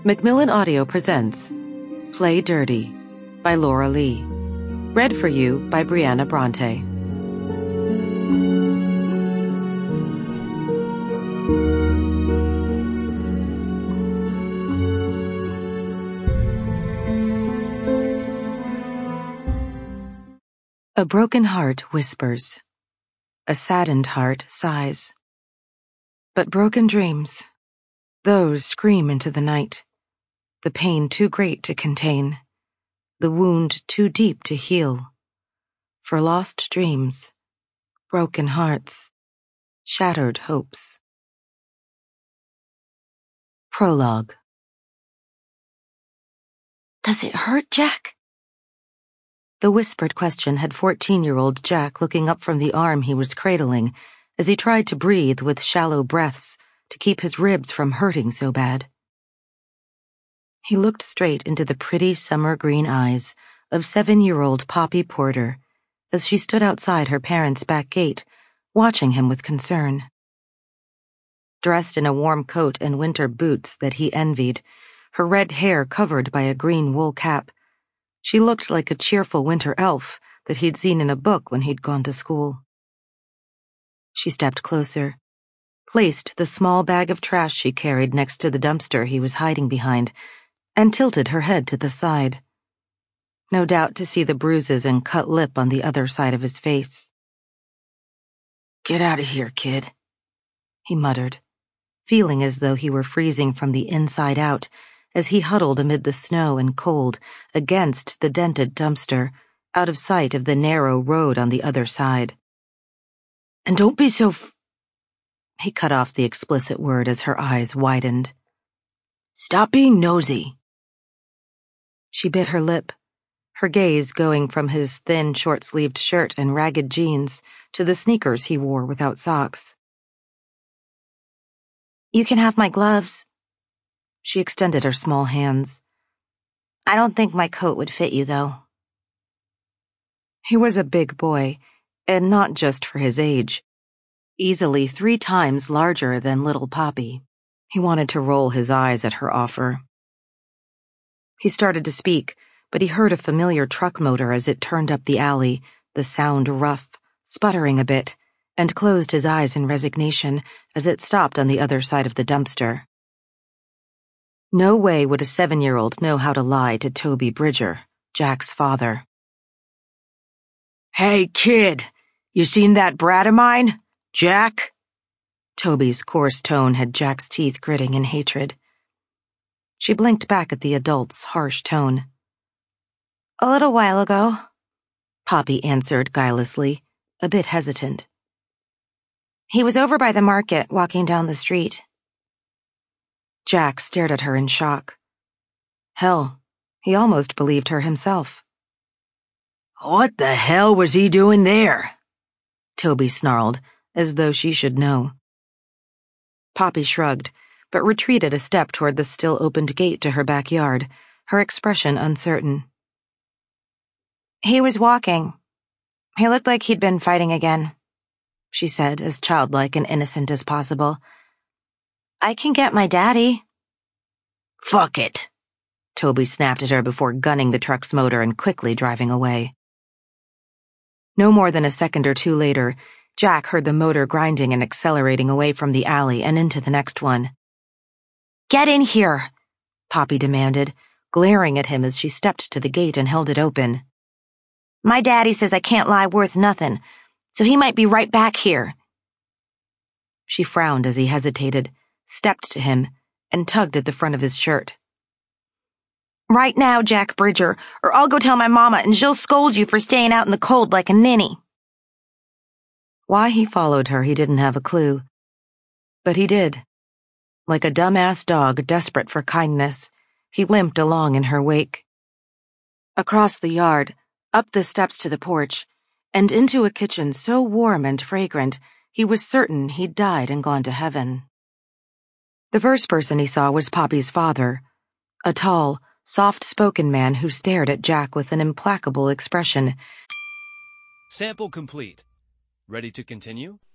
Macmillan Audio presents Play Dirty by Laura Lee. Read for you by Brianna Bronte. A broken heart whispers. A saddened heart sighs. But broken dreams, those scream into the night. The pain too great to contain, the wound too deep to heal. For lost dreams, broken hearts, shattered hopes. Prologue. Does it hurt, Jack? The whispered question had 14-year-old Jack looking up from the arm he was cradling as he tried to breathe with shallow breaths to keep his ribs from hurting so bad. He looked straight into the pretty summer green eyes of 7-year-old Poppy Porter as she stood outside her parents' back gate, watching him with concern. Dressed in a warm coat and winter boots that he envied, her red hair covered by a green wool cap, she looked like a cheerful winter elf that he'd seen in a book when he'd gone to school. She stepped closer, placed the small bag of trash she carried next to the dumpster he was hiding behind, and tilted her head to the side. No doubt to see the bruises and cut lip on the other side of his face. "Get out of here, kid," he muttered, feeling as though he were freezing from the inside out as he huddled amid the snow and cold against the dented dumpster, out of sight of the narrow road on the other side. "And don't be so He cut off the explicit word as her eyes widened. "Stop being nosy." She bit her lip, her gaze going from his thin, short-sleeved shirt and ragged jeans to the sneakers he wore without socks. "You can have my gloves." She extended her small hands. "I don't think my coat would fit you, though." He was a big boy, and not just for his age. Easily 3 times larger than little Poppy. He wanted to roll his eyes at her offer. He started to speak, but he heard a familiar truck motor as it turned up the alley, the sound rough, sputtering a bit, and closed his eyes in resignation as it stopped on the other side of the dumpster. No way would a 7-year-old know how to lie to Toby Bridger, Jack's father. "Hey, kid, you seen that brat of mine, Jack?" Toby's coarse tone had Jack's teeth gritting in hatred. She blinked back at the adult's harsh tone. "A little while ago," Poppy answered guilelessly, a bit hesitant. "He was over by the market, walking down the street." Jack stared at her in shock. Hell, he almost believed her himself. "What the hell was he doing there?" Toby snarled, as though she should know. Poppy shrugged, but retreated a step toward the still-opened gate to her backyard, her expression uncertain. "He was walking. He looked like he'd been fighting again," she said, as childlike and innocent as possible. "I can get my daddy." "Fuck it," Toby snapped at her before gunning the truck's motor and quickly driving away. No more than a second or two later, Jack heard the motor grinding and accelerating away from the alley and into the next one. "Get in here," Poppy demanded, glaring at him as she stepped to the gate and held it open. "My daddy says I can't lie worth nothing, so he might be right back here." She frowned as he hesitated, stepped to him, and tugged at the front of his shirt. "Right now, Jack Bridger, or I'll go tell my mama and she'll scold you for staying out in the cold like a ninny." Why he followed her, he didn't have a clue. But he did. Like a dumbass dog desperate for kindness, he limped along in her wake. Across the yard, up the steps to the porch, and into a kitchen so warm and fragrant, he was certain he'd died and gone to heaven. The first person he saw was Poppy's father, a tall, soft-spoken man who stared at Jack with an implacable expression. Sample complete. Ready to continue?